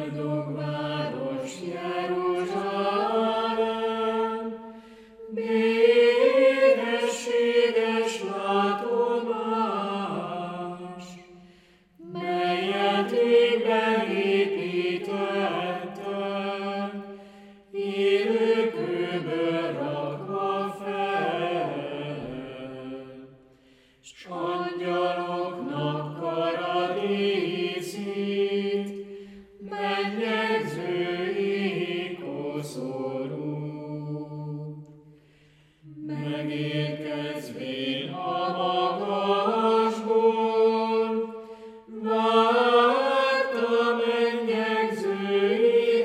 Boldog város Jeruzsálem, édes látomás, melyet égben építettek, élő kőből rakva fel, s angyaloknak paradíszit, mennyegzői koszorú. Megérkezvén a magasból, várt a mennyegzői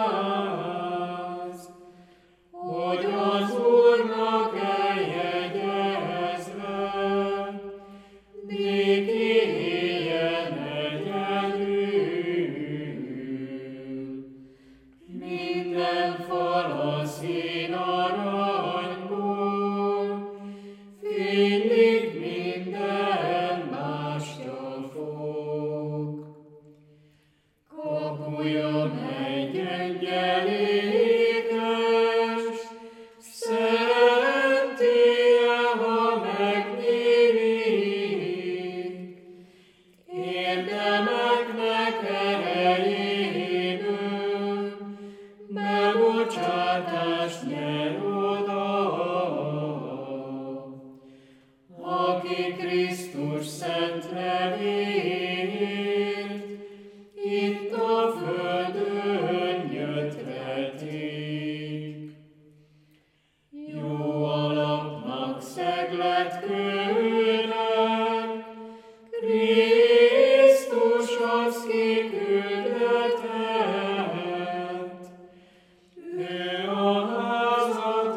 ház, hogy az Úrnak eljegyezve, néki éljen egyedül. Minden fal a szín aranyból, fénylik minden bástyafok. Kapuja mely gyengyelékes, szentélye, ha megnyílik, érdemeknek erejéből bebocsátást nyer oda, aki Krisztus szent nevéért itt a földön gyötretik. Jó alapnak szeglet kőnek, Krisztus az kiküldetett. Ő a házat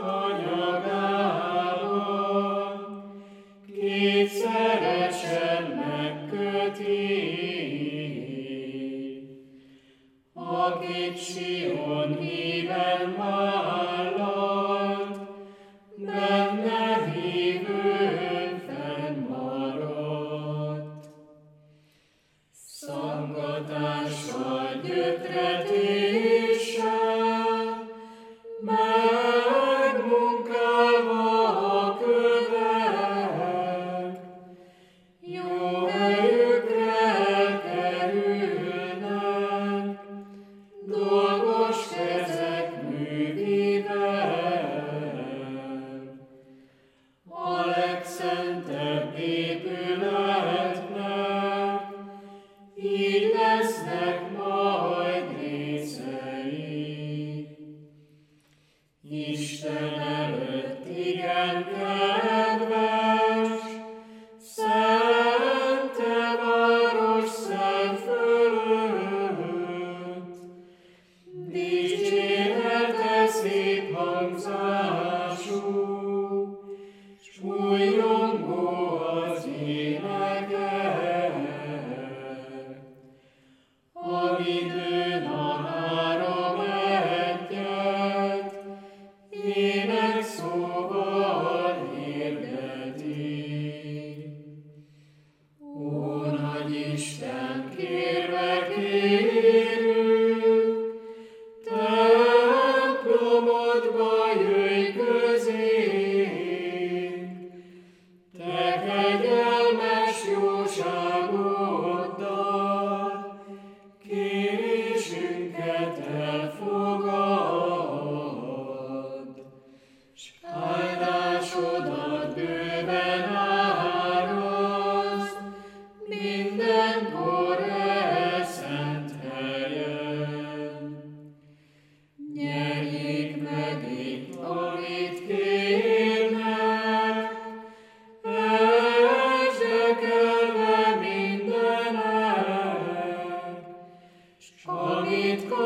anyagában kétszeresen megköti, akit Sion híven vállalt, benne hívőn fennmaradt. Szaggatással, gyötretéssel, megmunkálva a kövek, jó helyükre elkerülnek, dolgos kezek művivel. A legszentebb épületnek így lesznek majd részei. Isten előtt igen kedves, szent te város szel fölött, dicsérete szép hangzású, s újjongó az énekek. A vidőn a három egyet, ének szóval hirdeti. Ó, nagy Isten, kérve kérünk, templomodba jöjj közénk, te kegyelmes jóságoddal, kérésünket elfogad, s áldásodat bőven árazd mindenkor szent helyen. Nyerjék meg itt, amit kérnek, esdekelve mindenek, s amit